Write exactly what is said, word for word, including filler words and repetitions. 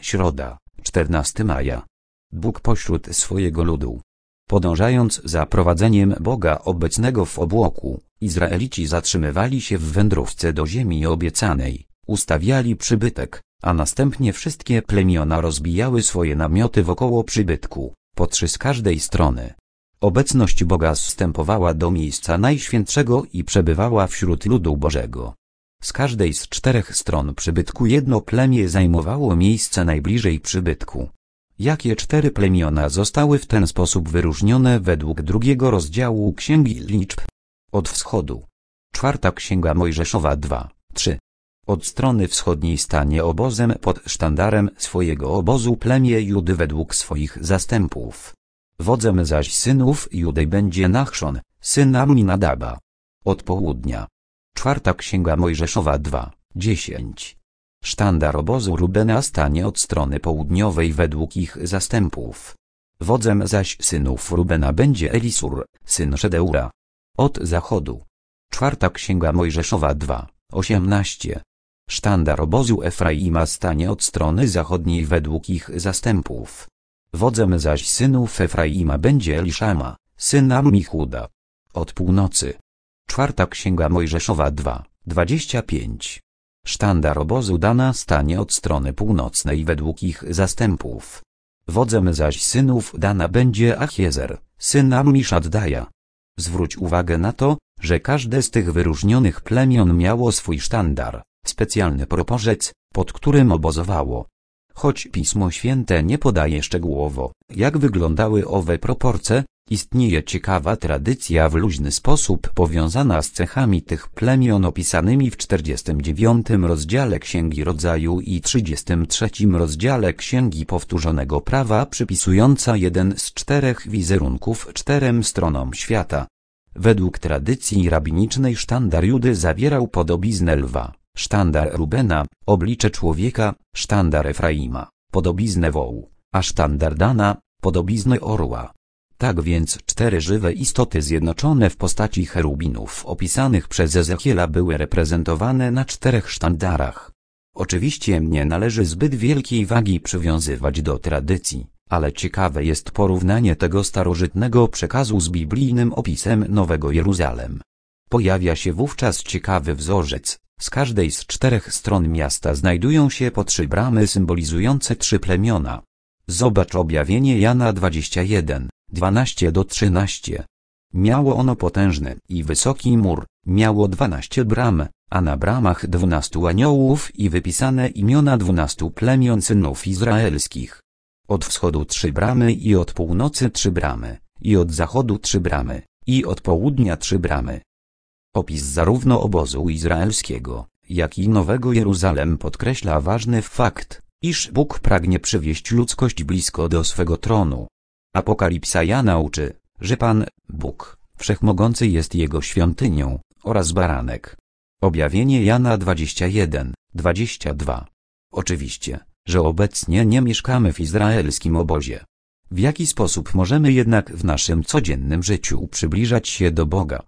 Środa, czternastego maja. Bóg pośród swojego ludu. Podążając za prowadzeniem Boga obecnego w obłoku, Izraelici zatrzymywali się w wędrówce do ziemi obiecanej, ustawiali przybytek, a następnie wszystkie plemiona rozbijały swoje namioty wokoło przybytku, po trzy z każdej strony. Obecność Boga zstępowała do miejsca najświętszego i przebywała wśród ludu Bożego. Z każdej z czterech stron przybytku jedno plemię zajmowało miejsce najbliżej przybytku. Jakie cztery plemiona zostały w ten sposób wyróżnione według drugiego rozdziału Księgi Liczb? Od wschodu. Czwarta Księga Mojżeszowa dwa, trzy. Od strony wschodniej stanie obozem pod sztandarem swojego obozu plemię Judy według swoich zastępów. Wodzem zaś synów Judy będzie Nachszon, syn Amminadaba. Od południa. Czwarta Księga Mojżeszowa dwa, dziesięć. Sztandar obozu Rubena stanie od strony południowej według ich zastępów. Wodzem zaś synów Rubena będzie Elisur, syn Szedeura. Od zachodu. Czwarta Księga Mojżeszowa dwa, osiemnaście. Sztandar obozu Efraima stanie od strony zachodniej według ich zastępów. Wodzem zaś synów Efraima będzie Eliszama, syn Ammichuda. Od północy. Czwarta Księga Mojżeszowa dwa, dwadzieścia pięć. Sztandar obozu Dana stanie od strony północnej według ich zastępów. Wodzem zaś synów Dana będzie Achiezer, syn Ammiszaddaja. Zwróć uwagę na to, że każde z tych wyróżnionych plemion miało swój sztandar, specjalny proporzec, pod którym obozowało. Choć Pismo Święte nie podaje szczegółowo, jak wyglądały owe proporcje, istnieje ciekawa tradycja w luźny sposób powiązana z cechami tych plemion opisanymi w czterdziestym dziewiątym rozdziale Księgi Rodzaju i trzydziestym trzecim rozdziale Księgi Powtórzonego Prawa, przypisująca jeden z czterech wizerunków czterem stronom świata. Według tradycji rabinicznej sztandar Judy zawierał podobiznę lwa, sztandar Rubena, oblicze człowieka, sztandar Efraima, podobiznę wołu, a sztandar Dana, podobiznę orła. Tak więc cztery żywe istoty zjednoczone w postaci cherubinów opisanych przez Ezechiela były reprezentowane na czterech sztandarach. Oczywiście nie należy zbyt wielkiej wagi przywiązywać do tradycji, ale ciekawe jest porównanie tego starożytnego przekazu z biblijnym opisem Nowego Jeruzalem. Pojawia się wówczas ciekawy wzorzec. Z każdej z czterech stron miasta znajdują się po trzy bramy symbolizujące trzy plemiona. Zobacz objawienie Jana dwadzieścia jeden, dwanaście do trzynastu. Miało ono potężny i wysoki mur, miało dwanaście bram, a na bramach dwunastu aniołów i wypisane imiona dwunastu plemion synów izraelskich. Od wschodu trzy bramy i od północy trzy bramy, i od zachodu trzy bramy, i od południa trzy bramy. Opis zarówno obozu izraelskiego, jak i Nowego Jeruzalem podkreśla ważny fakt, iż Bóg pragnie przywieść ludzkość blisko do swego tronu. Apokalipsa Jana uczy, że Pan, Bóg, Wszechmogący jest Jego świątynią, oraz baranek. Objawienie Jana dwadzieścia jeden, dwadzieścia dwa. Oczywiście, że obecnie nie mieszkamy w izraelskim obozie. W jaki sposób możemy jednak w naszym codziennym życiu przybliżać się do Boga?